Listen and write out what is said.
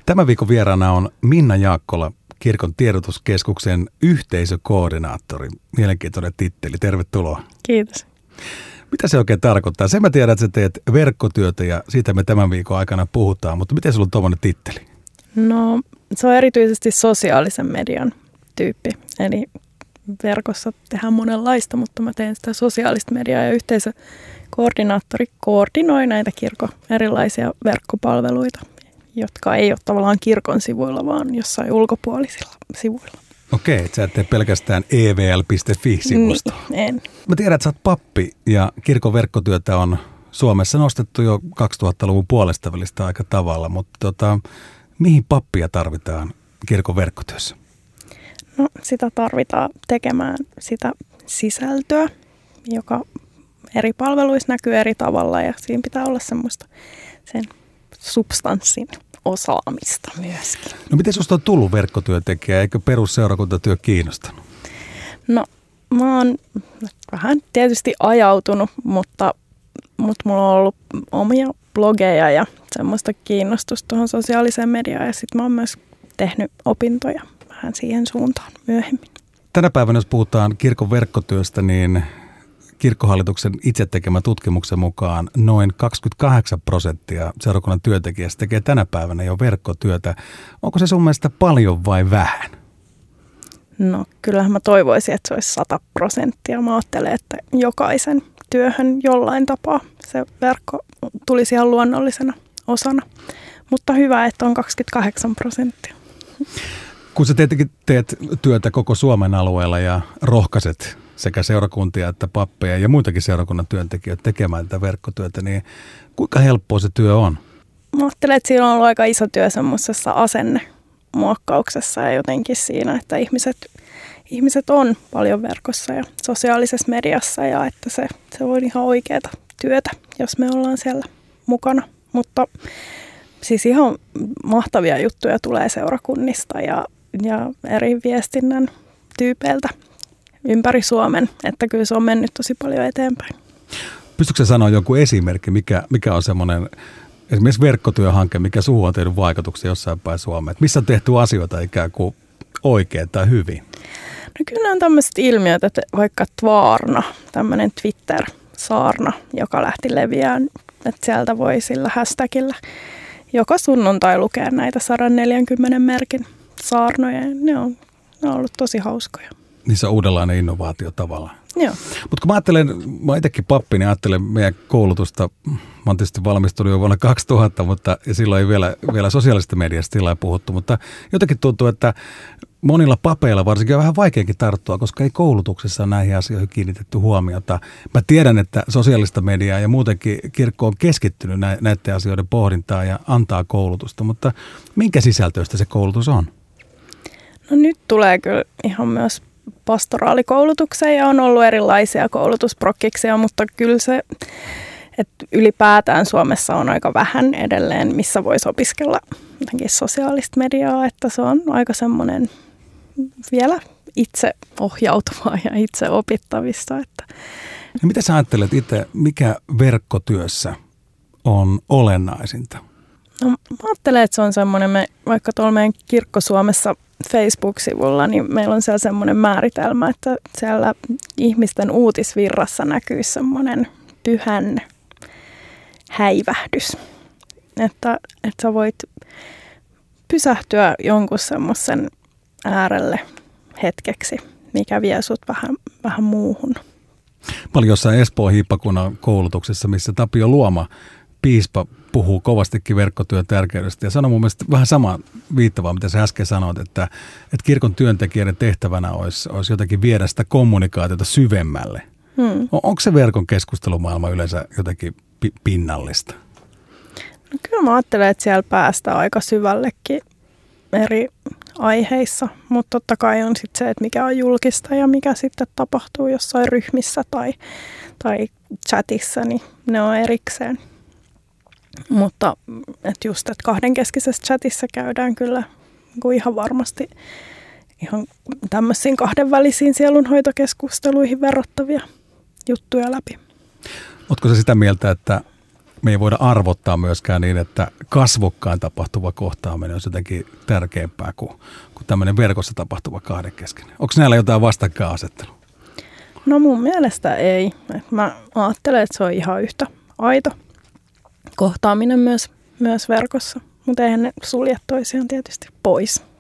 Tämän viikon vieraana on Minna Jaakkola, kirkon tiedotuskeskuksen yhteisökoordinaattori. Mielenkiintoinen titteli. Tervetuloa. Kiitos. Mitä se oikein tarkoittaa? Sen mä tiedän, että sä teet verkkotyötä ja siitä me tämän viikon aikana puhutaan, mutta miten sulla on tuommoinen titteli? No, se on erityisesti sosiaalisen median tyyppi. Eli verkossa tehdään monenlaista, mutta mä teen sitä sosiaalista mediaa ja yhteisökoordinaattori koordinoi näitä kirkon erilaisia verkkopalveluita, jotka ei ole tavallaan kirkon sivuilla, vaan jossain ulkopuolisilla sivuilla. Okei, että sä et tee pelkästään evl.fi-sivustoa. Niin, en. Mä tiedän, että sä oot pappi ja kirkon verkkotyötä on Suomessa nostettu jo 2000-luvun puolesta välistä aika tavalla, mutta mihin pappia tarvitaan kirkon verkkotyössä? No, sitä tarvitaan tekemään sitä sisältöä, joka eri palveluissa näkyy eri tavalla ja siinä pitää olla semmoista sen substanssin osaamista myöskin. No miten susta on tullut verkkotyöntekijä? Eikö perusseurakuntatyö kiinnostanut? No mä oon vähän tietysti ajautunut, mutta mulla on ollut omia blogeja ja semmoista kiinnostusta tuohon sosiaaliseen mediaan ja sitten mä oon myös tehnyt opintoja vähän siihen suuntaan myöhemmin. Tänä päivänä, jos puhutaan kirkon verkkotyöstä, niin Kirkkohallituksen itse tekemän tutkimuksen mukaan noin 28% seurakunnan työntekijästä tekee tänä päivänä jo verkkotyötä. Onko se sun mielestä paljon vai vähän? No kyllähän mä toivoisin, että se olisi 100%. Mä ajattelen, että jokaisen työhön jollain tapaa se verkko tulisi ihan luonnollisena osana. Mutta hyvä, että on 28%. Kun sä teet työtä koko Suomen alueella ja rohkaiset sekä seurakuntia että pappeja ja muitakin seurakunnan työntekijöitä tekemään tätä verkkotyötä, niin kuinka helppoa se työ on? Mä ajattelen, että siinä on ollut aika iso työ semmoisessa asennemuokkauksessa ja jotenkin siinä, että ihmiset on paljon verkossa ja sosiaalisessa mediassa ja että se on ihan oikeaa työtä, jos me ollaan siellä mukana. Mutta siis ihan mahtavia juttuja tulee seurakunnista ja eri viestinnän tyypeiltä ympäri Suomen, että kyllä se on mennyt tosi paljon eteenpäin. Pystytkö sä sanoa jonkun esimerkki, mikä on semmoinen esimerkiksi verkkotyöhanke, mikä suhun on tehnyt vaikutuksia jossain päin Suomeen? Että missä on tehty asioita ikään kuin oikein tai hyvin? No kyllä on tämmöiset ilmiöt, että vaikka Tvaarna, tämmöinen Twitter-saarna, joka lähti leviään, että sieltä voi sillä hashtagillä joka sunnuntai lukea näitä 140 merkin saarnoja. Ne on ollut tosi hauskoja. Niissä on uudenlainen innovaatio tavallaan. Joo. Mutta kun mä oon itsekin pappi, niin ajattelen meidän koulutusta. Mä oon tietysti valmistunut jo vuonna 2000, mutta ja silloin ei vielä sosiaalisesta mediasta sillä ei puhuttu. Mutta jotenkin tuntuu, että monilla papeilla varsinkin on vähän vaikeakin tarttua, koska ei koulutuksessa ole näihin asioihin kiinnitetty huomiota. Mä tiedän, että sosiaalista mediaa ja muutenkin kirkko on keskittynyt näiden asioiden pohdintaan ja antaa koulutusta, mutta minkä sisältöistä se koulutus on? No nyt tulee kyllä ihan myös pastoraalikoulutukseen ja on ollut erilaisia koulutusprokkiksia, mutta kyllä se, että ylipäätään Suomessa on aika vähän edelleen, missä voisi opiskella jotenkin sosiaalista mediaa, että se on aika semmoinen vielä itse ohjautuvaa ja itse opittavista. Että. Ja mitä sä ajattelet itse, mikä verkkotyössä on olennaisinta? No, mä ajattelen, että se on semmoinen, vaikka tuolla meidän Kirkko Suomessa Facebook-sivulla, niin meillä on siellä semmoinen määritelmä, että siellä ihmisten uutisvirrassa näkyy semmoinen pyhän häivähdys. Että sä voit pysähtyä jonkun semmoisen äärelle hetkeksi, mikä vie sut vähän muuhun. Mä olin jossain Espoon hiippakunnan koulutuksessa, missä Tapio Luoma, piispa, puhuu kovastikin verkkotyön tärkeydestä ja sanoi mun mielestä vähän sama viittavaa, mitä sä äsken sanoit, että kirkon työntekijöiden tehtävänä olisi jotenkin viedä sitä kommunikaatiota syvemmälle. Onko se verkon keskustelumaailma yleensä jotenkin pinnallista? No kyllä mä ajattelen, että siellä päästään aika syvällekin eri aiheissa, mutta totta kai on sitten se, että mikä on julkista ja mikä sitten tapahtuu jossain ryhmissä tai chatissa, niin ne on erikseen. Mutta että just, että kahdenkeskisessä chatissa käydään kyllä ihan varmasti ihan tämmöisiin kahdenvälisiin sielunhoitokeskusteluihin verrattavia juttuja läpi. Ootko sä sitä mieltä, että me ei voida arvottaa myöskään niin, että kasvokkain tapahtuva kohtaaminen on jotenkin tärkeämpää kuin tämmöinen verkossa tapahtuva kahden kesken. Onko näillä jotain vastakkainasettelua? No mun mielestä ei. Mä ajattelen, että se on ihan yhtä aito kohtaaminen myös verkossa, mutta eihän ne sulje toisiaan tietysti pois.